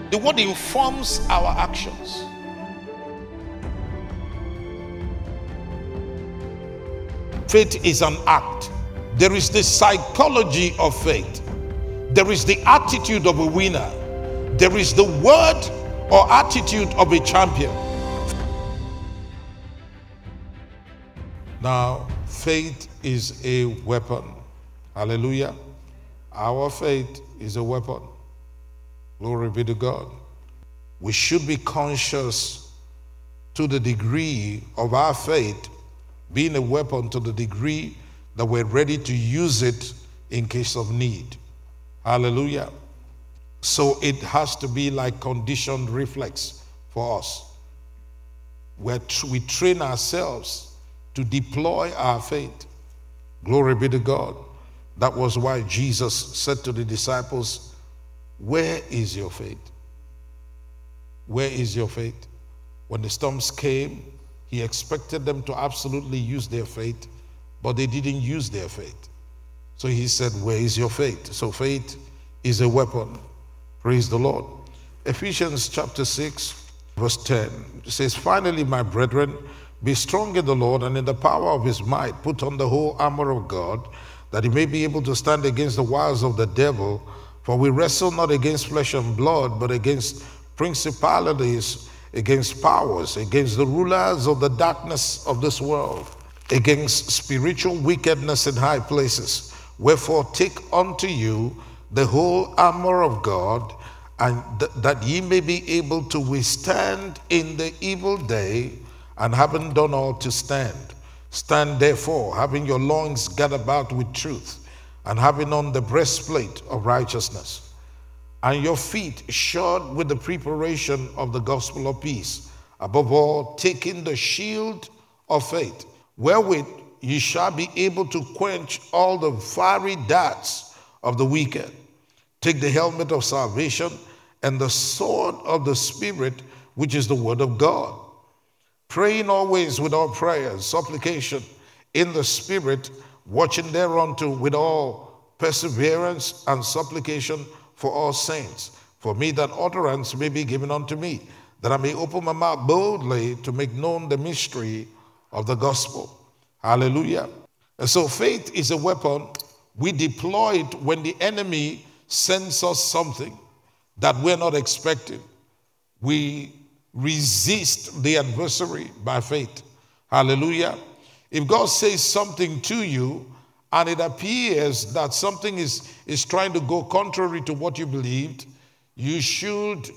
The word informs our actions. Faith is an act. There is the psychology of faith. There is the attitude of a winner. There is the word or attitude of a champion. Now, faith is a weapon. Hallelujah. Our faith is a weapon. Glory be to God. We should be conscious to the degree of our faith being a weapon, to the degree that we're ready to use it in case of need. Hallelujah. So it has to be like conditioned reflex for us, where we train ourselves to deploy our faith. Glory be to God. That was why Jesus said to the disciples, "Where is your faith? Where is your faith?" When the storms came, he expected them to absolutely use their faith, but they didn't use their faith. So he said, "Where is your faith?" So faith is a weapon. Praise the Lord. Ephesians chapter 6, verse 10 says, "Finally, my brethren, be strong in the Lord and in the power of his might. Put on the whole armor of God, that he may be able to stand against the wiles of the devil. For we wrestle not against flesh and blood, but against principalities, against powers, against the rulers of the darkness of this world, against spiritual wickedness in high places. Wherefore take unto you the whole armor of God, and that ye may be able to withstand in the evil day, and having done all to stand. Stand therefore, having your loins girt about with truth, and having on the breastplate of righteousness, and your feet shod with the preparation of the gospel of peace. Above all, taking the shield of faith, wherewith ye shall be able to quench all the fiery darts of the wicked. Take the helmet of salvation and the sword of the Spirit, which is the word of God. Praying always with all prayers, supplication in the Spirit, watching thereunto with all perseverance and supplication for all saints, for me that utterance may be given unto me, that I may open my mouth boldly to make known the mystery of the gospel. Hallelujah. And so faith is a weapon. We deploy it when the enemy sends us something that we're not expecting. We resist the adversary by faith. Hallelujah. If God says something to you and it appears that something is trying to go contrary to what you believed, you should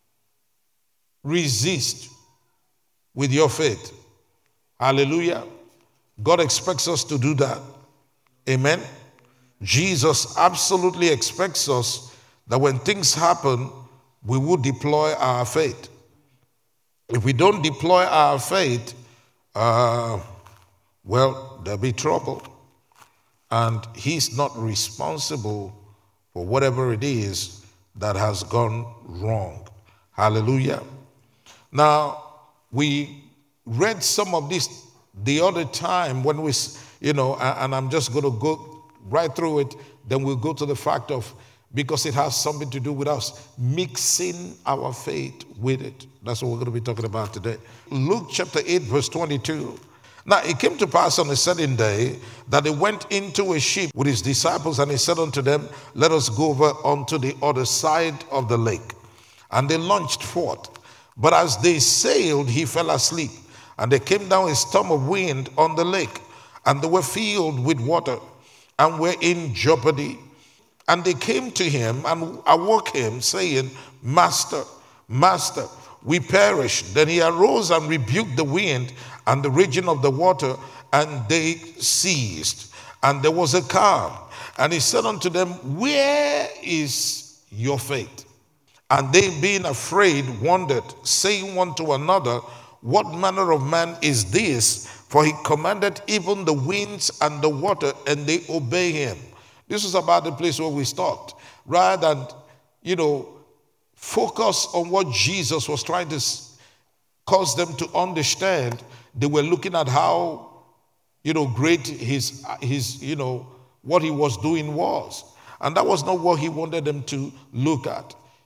resist with your faith. Hallelujah. God expects us to do that. Amen. Jesus absolutely expects us that when things happen, we will deploy our faith. If we don't deploy our faith, well, there'll be trouble. And he's not responsible for whatever it is that has gone wrong. Hallelujah. Now, we read some of this the other time when we, and I'm just going to go right through it. Then we'll go to the fact of, because it has something to do with us mixing our faith with it. That's what we're going to be talking about today. Luke chapter 8, verse 22. Now it came to pass on a certain day that he went into a ship with his disciples, and he said unto them, "Let us go over unto the other side of the lake." And they launched forth. But as they sailed, he fell asleep. And there came down a storm of wind on the lake, and they were filled with water, and were in jeopardy. And they came to him and awoke him, saying, Master, Master, we perish. Then he arose and rebuked the wind and the raging of the water, and they ceased. And there was a calm. And he said unto them, Where is your faith? And they, being afraid, wondered, saying one to another, What manner of man is this? For he commanded even the winds and the water, and they obey him. This is about the place where we stopped. Rather than, focus on what Jesus was trying to cause them to understand, they were looking at how, great his what he was doing was. And that was not what he wanted them to look at.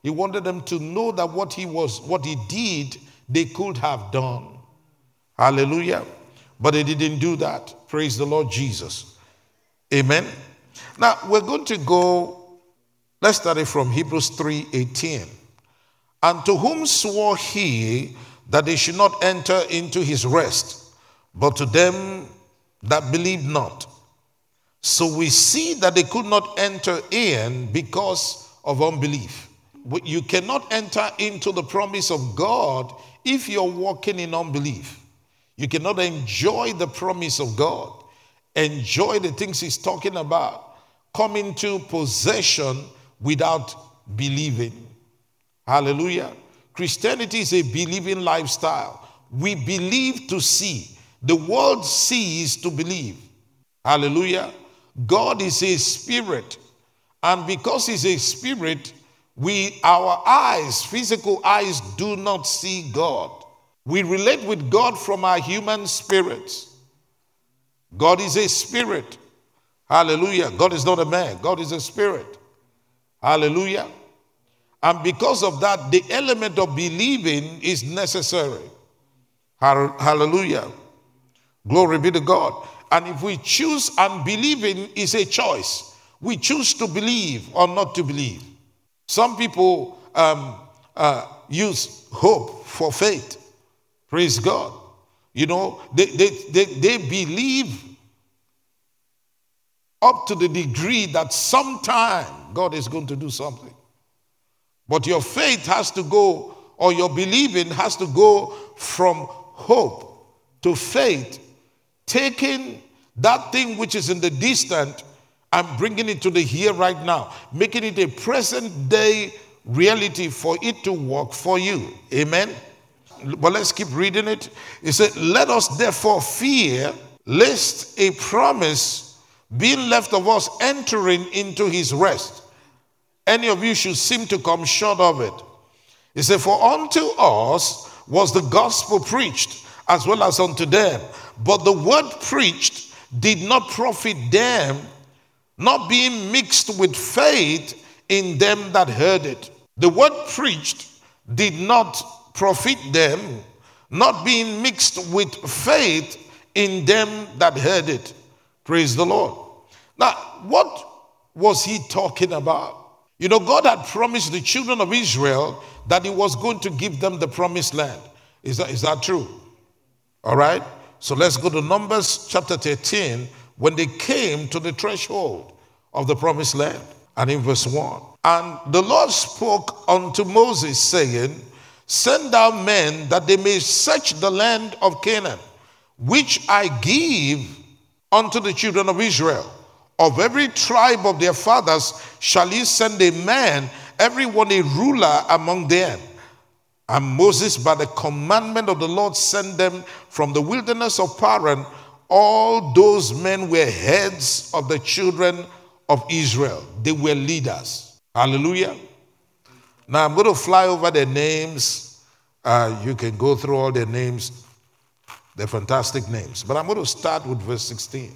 He wanted them to know that what he did, they could have done. Hallelujah. But they didn't do that. Praise the Lord Jesus. Amen. Now, we're going to go, let's start it from Hebrews 3:18. And to whom swore he that they should not enter into his rest, but to them that believed not. So we see that they could not enter in because of unbelief. You cannot enter into the promise of God if you're walking in unbelief. You cannot enjoy the promise of God, enjoy the things he's talking about, come into possession without believing. Hallelujah. Christianity is a believing lifestyle. We believe to see. The world sees to believe. Hallelujah. God is a spirit. And because he's a spirit, our eyes, physical eyes, do not see God. We relate with God from our human spirits. God is a spirit. Hallelujah. God is not a man. God is a spirit. Hallelujah. And because of that, the element of believing is necessary. Hallelujah. Glory be to God. And if we choose, and believing is a choice. We choose to believe or not to believe. Some people use hope for faith. Praise God. You know, they believe up to the degree that sometime God is going to do something. But your faith has to go, or your believing has to go from hope to faith, taking that thing which is in the distant and bringing it to the here right now, making it a present day reality for it to work for you. Amen. But let's keep reading it. It said, let us therefore fear, lest a promise being left of us entering into his rest, any of you should seem to come short of it. He said, for unto us was the gospel preached, as well as unto them. But the word preached did not profit them, not being mixed with faith in them that heard it. The word preached did not profit them, not being mixed with faith in them that heard it. Praise the Lord. Now, what was he talking about? You know, God had promised the children of Israel that he was going to give them the promised land. Is that true? All right. So let's go to Numbers chapter 13, when they came to the threshold of the promised land. And in verse 1. And the Lord spoke unto Moses, saying, send thou men that they may search the land of Canaan, which I give unto the children of Israel. Of every tribe of their fathers shall ye send a man, every one a ruler among them. And Moses, by the commandment of the Lord, sent them from the wilderness of Paran. All those men were heads of the children of Israel. They were leaders. Hallelujah. Now I'm going to fly over their names. You can go through all their names. They're fantastic names. But I'm going to start with verse 16.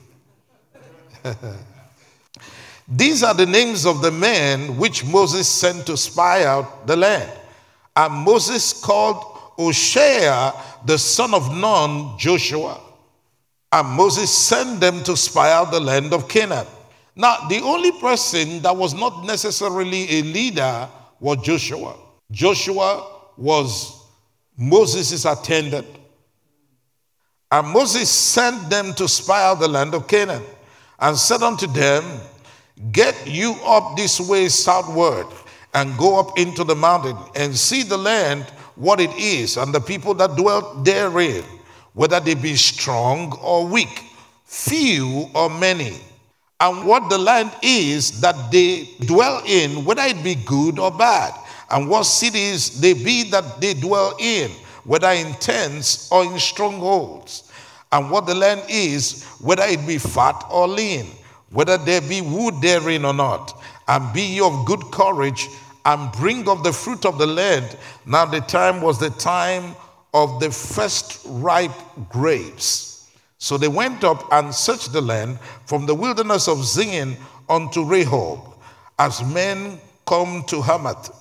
These are the names of the men which Moses sent to spy out the land. And Moses called Hoshea, the son of Nun, Joshua. And Moses sent them to spy out the land of Canaan. Now, the only person that was not necessarily a leader was Joshua. Joshua was Moses' attendant. And Moses sent them to spy out the land of Canaan, and said unto them, get you up this way southward, and go up into the mountain, and see the land, what it is, and the people that dwell therein, whether they be strong or weak, few or many, and what the land is that they dwell in, whether it be good or bad, and what cities they be that they dwell in, whether in tents or in strongholds, and what the land is, whether it be fat or lean, whether there be wood therein or not. And be ye of good courage, and bring of the fruit of the land. Now the time was the time of the first ripe grapes. So they went up and searched the land from the wilderness of Zin unto Rehob, as men come to Hamath.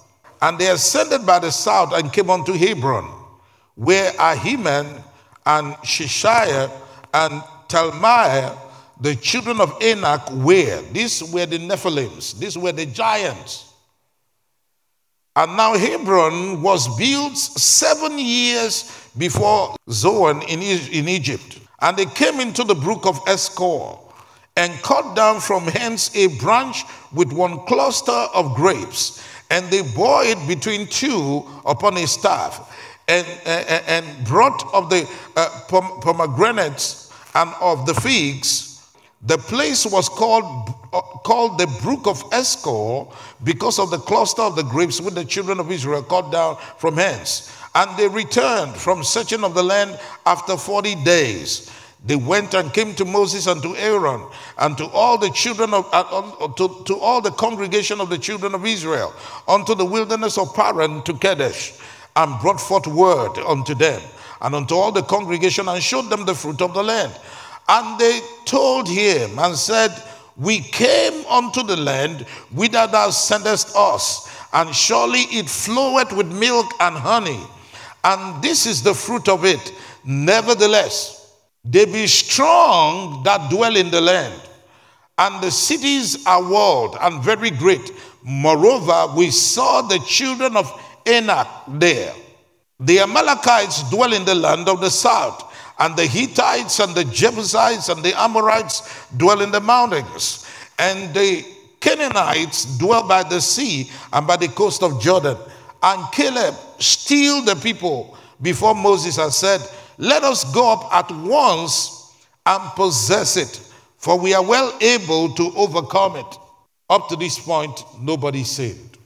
And they ascended by the south and came unto Hebron, where Ahiman and Shishai and Talmai, the children of Anak, were. These were the Nephilims. These were the giants. And now Hebron was built 7 years before Zoan in Egypt. And they came into the brook of Eshcol, and cut down from hence a branch with one cluster of grapes. And they bore it between two upon a staff, and brought of the pomegranates and of the figs. The place was called the brook of Eshcol, because of the cluster of the grapes which the children of Israel cut down from hence. And they returned from searching of the land after 40 days. They went and came to Moses and to Aaron and to all the children of to all the congregation of the children of Israel unto the wilderness of Paran to Kadesh, and brought forth word unto them and unto all the congregation, and showed them the fruit of the land. And they told him and said, We came unto the land whither thou sendest us, and surely it floweth with milk and honey, and this is the fruit of it. Nevertheless, they be strong that dwell in the land, and the cities are walled and very great. Moreover, we saw the children of Anak there. The Amalekites dwell in the land of the south, and the Hittites and the Jebusites and the Amorites dwell in the mountains, and the Canaanites dwell by the sea and by the coast of Jordan. And Caleb stilled the people before Moses and said, Let us go up at once and possess it, for we are well able to overcome it. Up to this point, nobody sinned.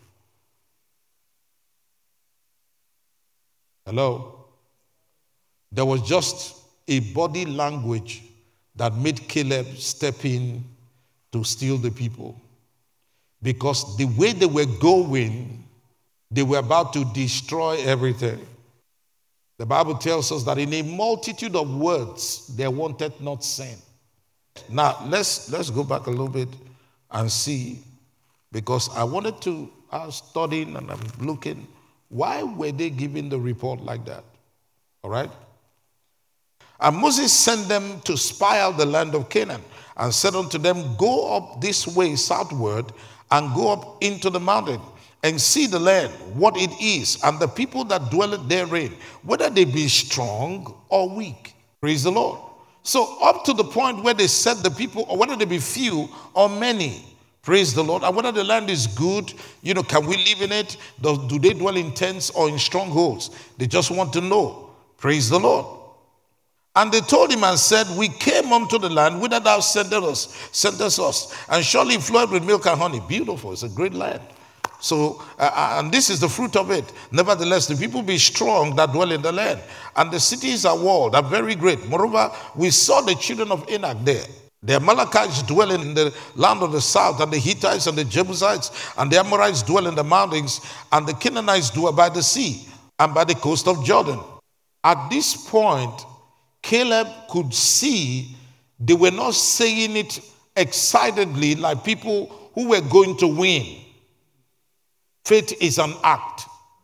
Hello? There was just a body language that made Caleb step in to steal the people. Because the way they were going, they were about to destroy everything. The Bible tells us that in a multitude of words, they wanted not sin. Now, let's go back a little bit and see, because I was studying and I'm looking, why were they giving the report like that? All right? And Moses sent them to spy out the land of Canaan, and said unto them, Go up this way southward, and go up into the mountain, and see the land, what it is, and the people that dwell therein, whether they be strong or weak. Praise the Lord. So up to the point where they said the people, or whether they be few or many. Praise the Lord. And whether the land is good, can we live in it? Do they dwell in tents or in strongholds? They just want to know. Praise the Lord. And they told him and said, We came unto the land whither thou sentest us, and surely it flowed with milk and honey. Beautiful. It's a great land. So, and this is the fruit of it. Nevertheless, the people be strong that dwell in the land, and the cities are walled, are very great. Moreover, we saw the children of Anak there. The Amalekites dwell in the land of the south, and the Hittites and the Jebusites and the Amorites dwell in the mountains, and the Canaanites dwell by the sea and by the coast of Jordan. At this point, Caleb could see they were not saying it excitedly like people who were going to win. Faith is an act.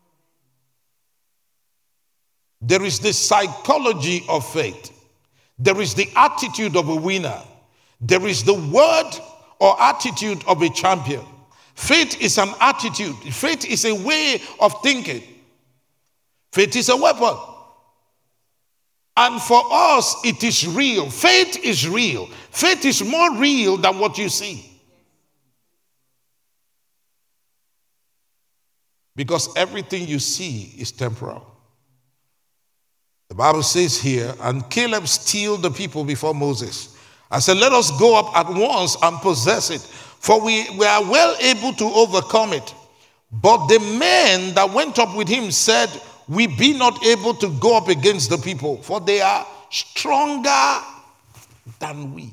There is the psychology of faith. There is the attitude of a winner. There is the word or attitude of a champion. Faith is an attitude. Faith is a way of thinking. Faith is a weapon. And for us, it is real. Faith is real. Faith is more real than what you see. Because everything you see is temporal. The Bible says here, and Caleb stilled the people before Moses. I said, Let us go up at once and possess it, for we are well able to overcome it. But the men that went up with him said, We be not able to go up against the people, for they are stronger than we.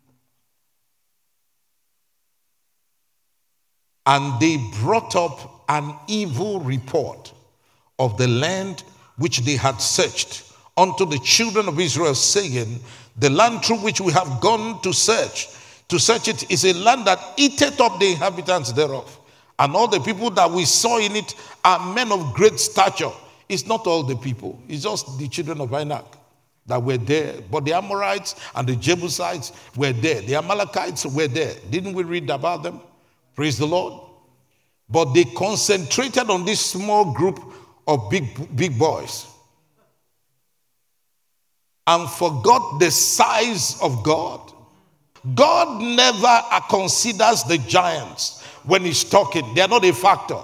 And they brought up an evil report of the land which they had searched unto the children of Israel, saying, The land through which we have gone to search it is a land that eateth up the inhabitants thereof, And all the people that we saw in it are men of great stature. It's not all the people. It's just the children of Anak that were there. But the Amorites and the Jebusites were there. The Amalekites were there. Didn't we read about them? Praise the Lord. But they concentrated on this small group of big boys and forgot the size of God. God never considers the giants when he's talking. They are not a factor.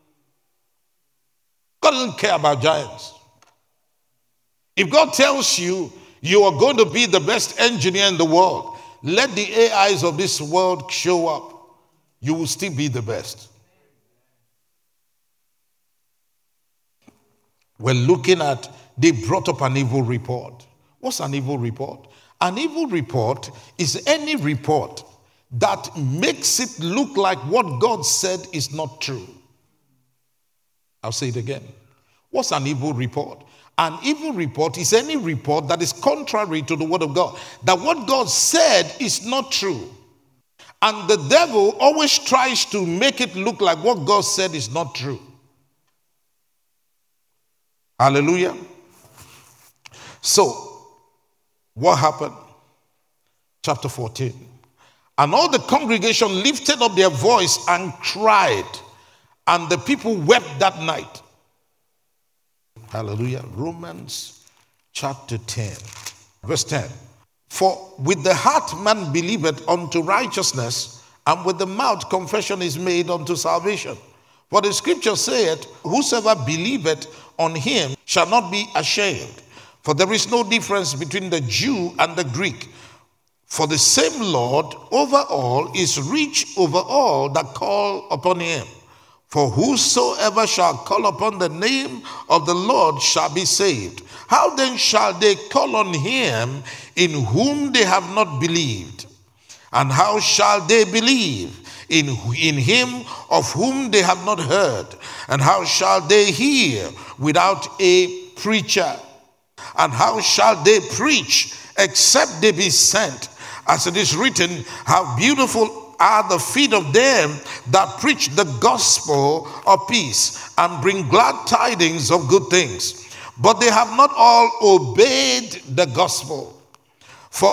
God doesn't care about giants. If God tells you you are going to be the best engineer in the world, let the AIs of this world show up. You will still be the best. We're looking at, they brought up an evil report. What's an evil report? An evil report is any report that makes it look like what God said is not true. I'll say it again. What's an evil report? An evil report is any report that is contrary to the word of God. That what God said is not true. And the devil always tries to make it look like what God said is not true. Hallelujah. So, what happened? Chapter 14. And all the congregation lifted up their voice and cried, and the people wept that night. Hallelujah. Romans chapter 10, verse 10. For with the heart man believeth unto righteousness, and with the mouth confession is made unto salvation. For the scripture saith, whosoever believeth on him shall not be ashamed. For there is no difference between the Jew and the Greek. For the same Lord over all is rich over all that call upon him. For whosoever shall call upon the name of the Lord shall be saved. How then shall they call on him in whom they have not believed? And how shall they believe in him of whom they have not heard? And how shall they hear without a preacher? And how shall they preach except they be sent? As it is written, how beautiful are the feet of them that preach the gospel of peace and bring glad tidings of good things. But they have not all obeyed the gospel. For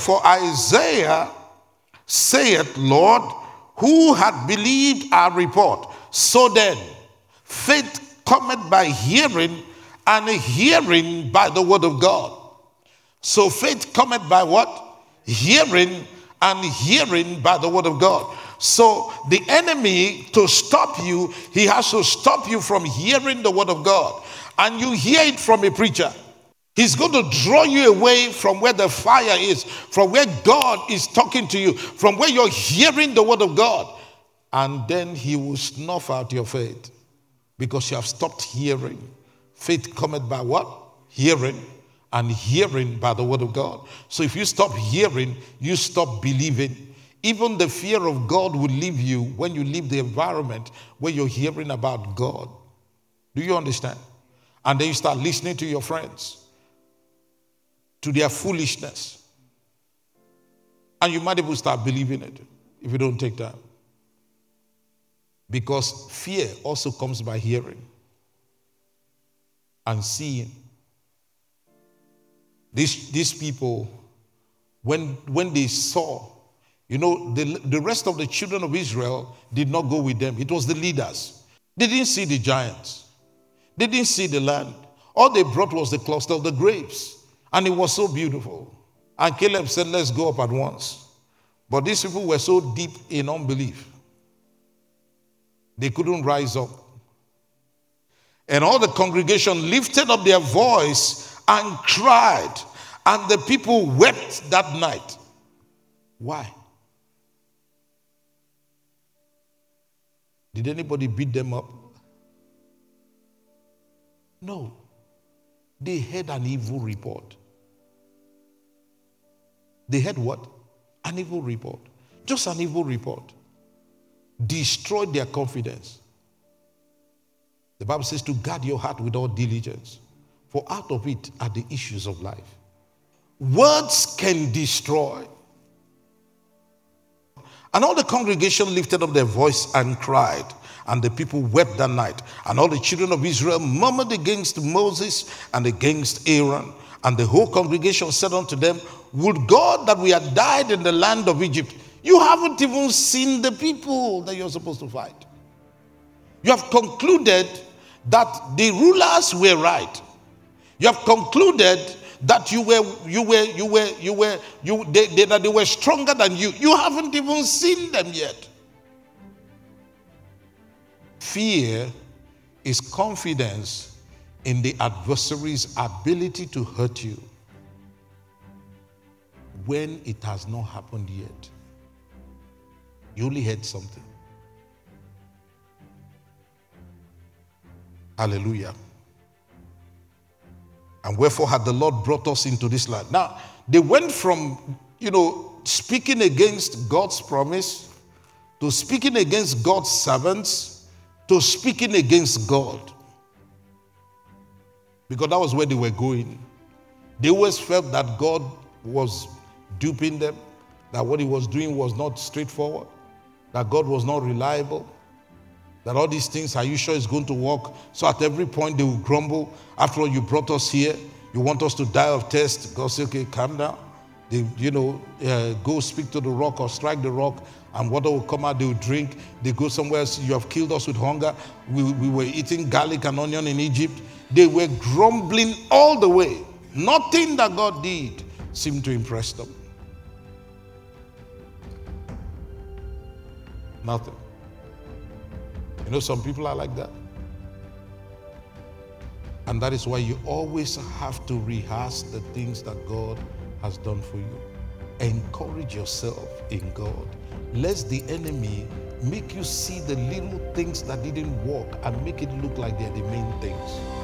Isaiah saith, Lord, who hath believed our report? So then, faith cometh by hearing, and hearing by the word of God. So faith cometh by what? Hearing, and hearing by the word of God. So the enemy, to stop you, he has to stop you from hearing the word of God. And you hear it from a preacher. He's going to draw you away from where the fire is, from where God is talking to you, from where you're hearing the word of God. And then he will snuff out your faith because you have stopped hearing. Faith cometh by what? Hearing, and hearing by the word of God. So if you stop hearing, you stop believing. Even the fear of God will leave you when you leave the environment where you're hearing about God. Do you understand? And then you start listening to your friends, to their foolishness. And you might even start believing it if you don't take time. Because fear also comes by hearing and seeing. These people, when they saw, the rest of the children of Israel did not go with them. It was the leaders. They didn't see the giants. They didn't see the land. All they brought was the cluster of the grapes. And it was so beautiful. And Caleb said, let's go up at once. But these people were so deep in unbelief. They couldn't rise up. And all the congregation lifted up their voice and cried. And the people wept that night. Why? Did anybody beat them up? No. They had an evil report. They had what? An evil report. Just an evil report. Destroyed their confidence. The Bible says to guard your heart with all diligence, for out of it are the issues of life. Words can destroy. And all the congregation lifted up their voice and cried, and the people wept that night. And all the children of Israel murmured against Moses and against Aaron. And the whole congregation said unto them, would God that we had died in the land of Egypt. You haven't even seen the people that you're supposed to fight. You have concluded that the rulers were right. You have concluded that they were stronger than you. You haven't even seen them yet. Fear is confidence in the adversary's ability to hurt you when it has not happened yet. You only heard something. Hallelujah. And wherefore had the Lord brought us into this land. Now, they went from, speaking against God's promise to speaking against God's servants to speaking against God. Because that was where they were going. They always felt that God was duping them, that what he was doing was not straightforward, that God was not reliable, that all these things, are you sure it's going to work? So at every point they will grumble. After all, you brought us here. You want us to die of thirst. God say, okay, calm down. They, go speak to the rock or strike the rock, and water will come out, they will drink. They go somewhere else. You have killed us with hunger. We were eating garlic and onion in Egypt. They were grumbling all the way. Nothing that God did seemed to impress them. Nothing. Some people are like that. And that is why you always have to rehearse the things that God has done for you. Encourage yourself in God. Lest the enemy make you see the little things that didn't work and make it look like they're the main things.